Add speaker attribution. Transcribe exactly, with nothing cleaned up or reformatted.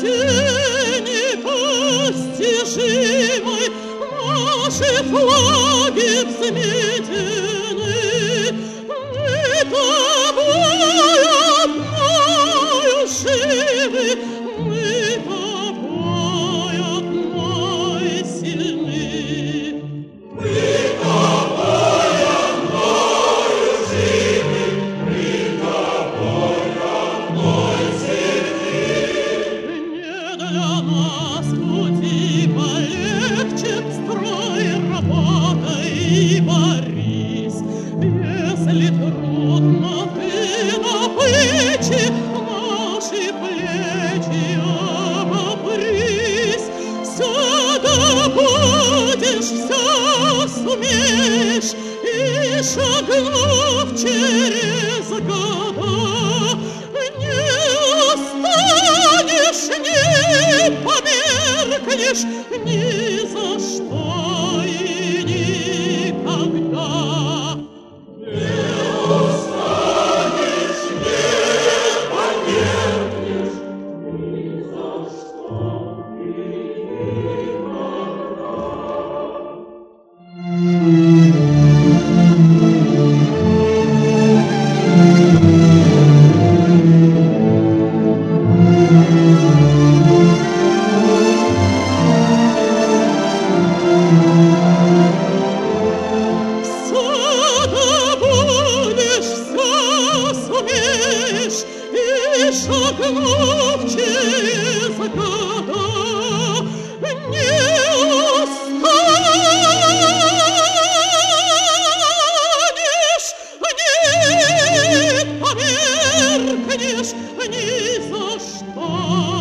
Speaker 1: непостижимой наши флаги взметены. Мы тобой одною живы, мы тобой одной сильны. Мы тобой одною живы, мы тобой одной сильны. Не для нас пути полегче, строй, работай и борись. Если трудно ты на плечи, наши плечи обопрись. Всё добудешь, всё сумеешь, и шагнув через года, не устанешь, не померкнешь ни за что и никогда. Не устанешь, не померкнешь ни за что и шагнув через года, не устанешь, не померкнешь ни за что.